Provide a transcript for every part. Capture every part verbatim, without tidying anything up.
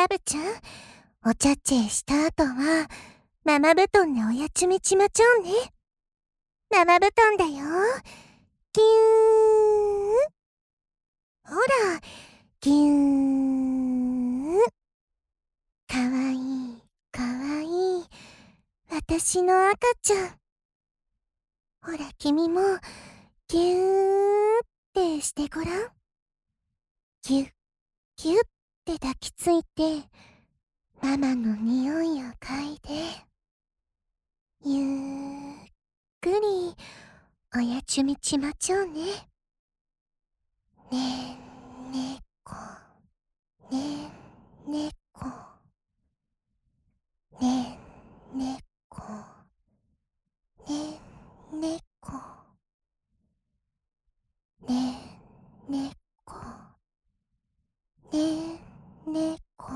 バブちゃん、お茶っちぇした後は、ママ布団でおやつみちまちょうね。ママ布団だよ。ぎゅーん。ほら、ぎゅーん。かわいい、かわいい。私の赤ちゃん。ほら、君も、ぎゅーんってしてごらん。ぎゅっ、ぎゅって抱きついて、ママの匂いを嗅いで、ゆーっくり、おやつみちまちょうね。ねえ、ねこ。ねえ、ねこ。ねえ、ねこ。ねえ、ねこ。ねえ、ねこ。ねえ、ねこ。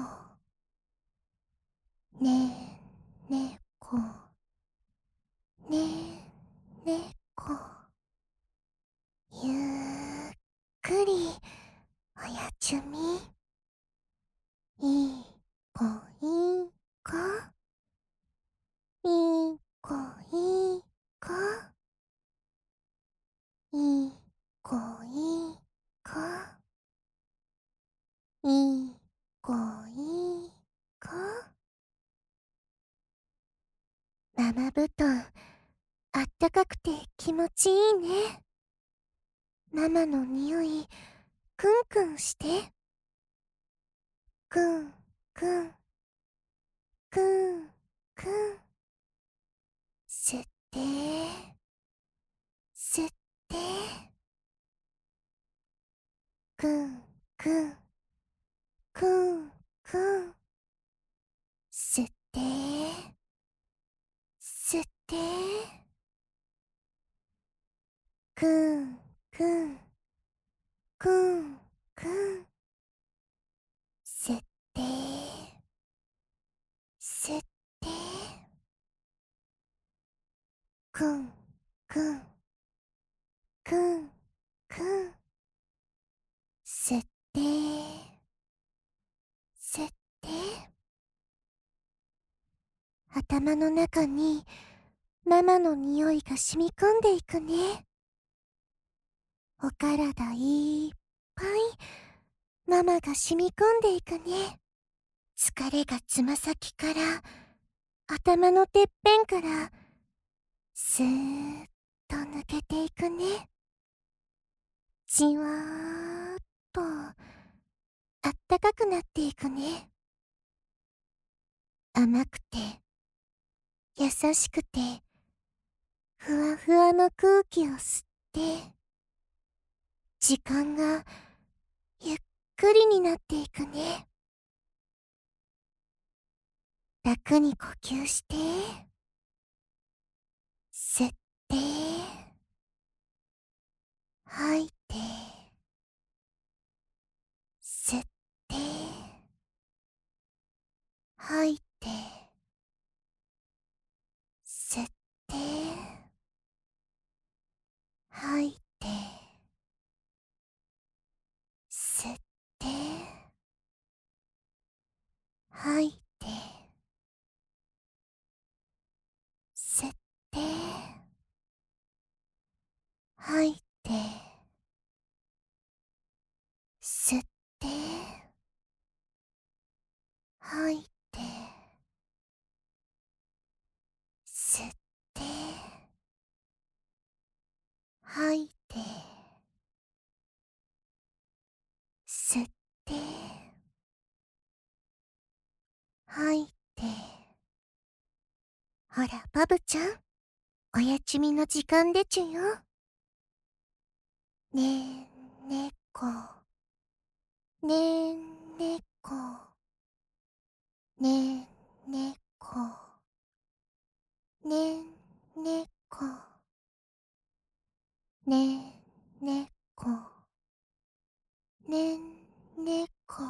ねえ、ねこ。ねえ、ねこ。ゆっくり、おやつみ。いい子、いい子。いい子、いい子。いい子、いい子。いい子、いい子。ママ布団、あったかくて気持ちいいね。ママの匂い、くんくんして。くん、くん、くん、くん。吸って、吸って。くん、くん、くん、くん。吸って、吸って。くん、くん、くん、くん。吸って、吸って。くん、くん、くん、くん。吸って、吸って。頭の中にママの匂いが染み込んでいくね。お体いっぱいママが染み込んでいくね。疲れがつま先から頭のてっぺんからスーッと抜けていくね。じわーっとあったかくなっていくね。甘くて優しくてふわふわの空気を吸って、時間がゆっくりになっていくね。楽に呼吸して、吸って、吐いて、吸って、吐いて、吸って、吐いて、吸って、吐いて、吸って、吐いて、吸って、吐いて、吸って、吐いて、吸って、吐いて。ほら、バブちゃん、おやつみの時間でちゅよ。ねえ、ねこ。ねえ、ねこ。ねえ、ねこ。ねえ、ねこ。ねえ、ねこ。ねえ、ねこ。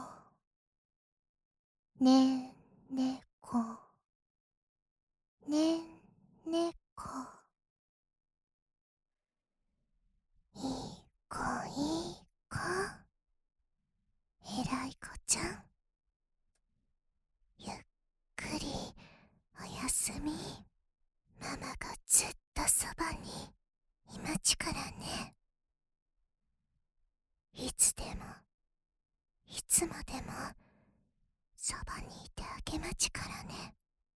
ねえ、ねこ。ねえ、ねこ。いい子、いい子。えらい子ちゃん。 すみ、ママがずっとそばにいまちからね。いつでもいつまでもそばにいてあげまちからね。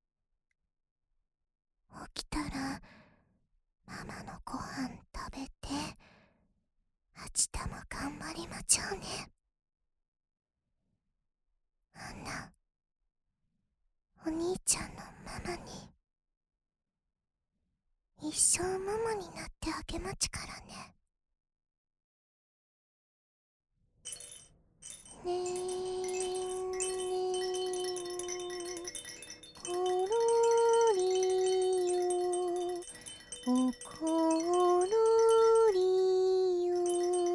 起きたらママのご飯食べて、明日も頑張りまちょうね。あんなお兄ちゃんのママに一生ママになってあげまちからね。ねーん、ころりよ、おころりよ、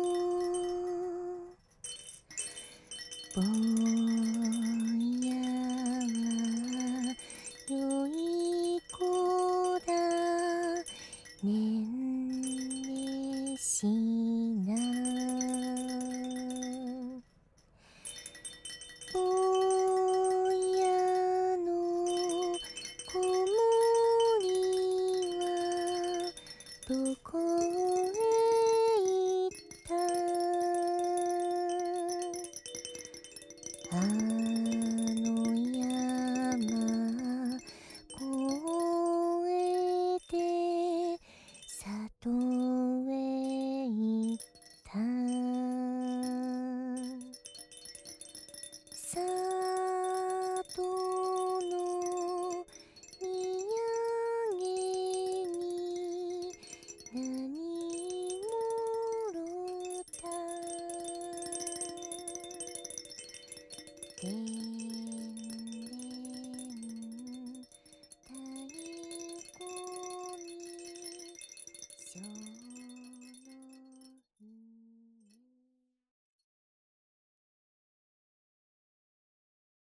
ぼうやはよい子だ、ねんねしな。ぼうやの子守はどこへ行った。あの山越えて里へ行った。里の土産に何もろた。でんでん太鼓にしょ